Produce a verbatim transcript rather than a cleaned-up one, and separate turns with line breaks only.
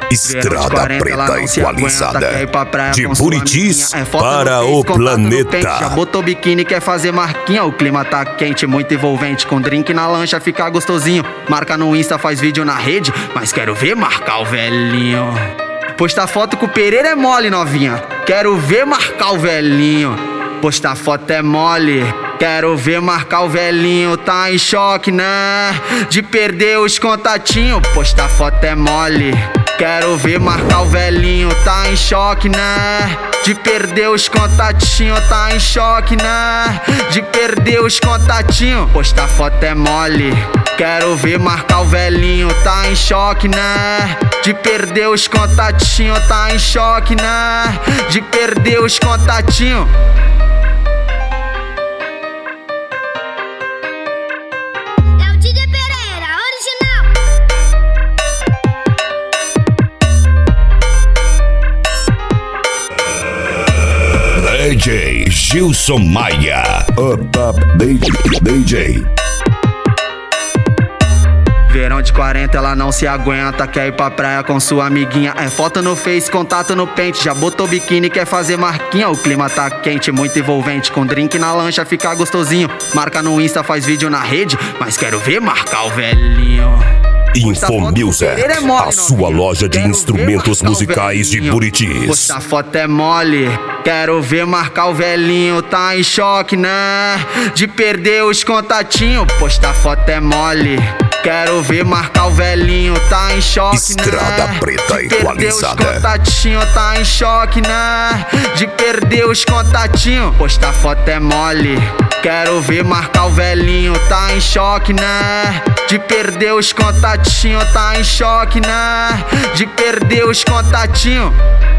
Estrada preta equalizada, de Buritis para o planeta.
Já botou biquíni, quer fazer marquinha. O clima tá quente, muito envolvente. Com drink na lancha fica gostosinho. Marca no Insta, faz vídeo na rede, mas quero ver marcar o velhinho. Postar foto com o Pereira é mole, novinha. Quero ver marcar o velhinho. Postar foto é mole. Quero ver marcar o velhinho, tá em choque, né? De perder os contatinhos. Postar foto é mole. Quero ver marcar o velhinho, tá em choque, né? De perder os contatinhos, tá em choque, né? De perder os contatinhos. Postar foto é mole. Quero ver marcar o velhinho, tá em choque, né? De perder os contatinhos, tá em choque, né? De perder os contatinhos.
D J Gilson Maia, Up Up D J.
Verão de quarenta, ela não se aguenta. Quer ir pra praia com sua amiguinha. É foto no Face, contato no pente. Já botou biquíni, quer fazer marquinha. O clima tá quente, muito envolvente. Com drink na lancha fica gostosinho. Marca no Insta, faz vídeo na rede, mas quero ver marcar o velhinho.
Infomusic, a sua loja de instrumentos musicais de Buritis.
Postar foto é mole. Quero ver marcar o velhinho, tá em choque, né? De perder os contatinhos. Postar foto é mole. Quero ver marcar o velhinho, tá em choque,
Estrada
né?
preta
De perder
equalizada,
os contatinhos, tá em choque, né? De perder os contatinhos. Postar foto é mole. Quero ver marcar o velhinho, tá em choque, né? De perder os contatinhos, tá em choque, né? De perder os contatinhos.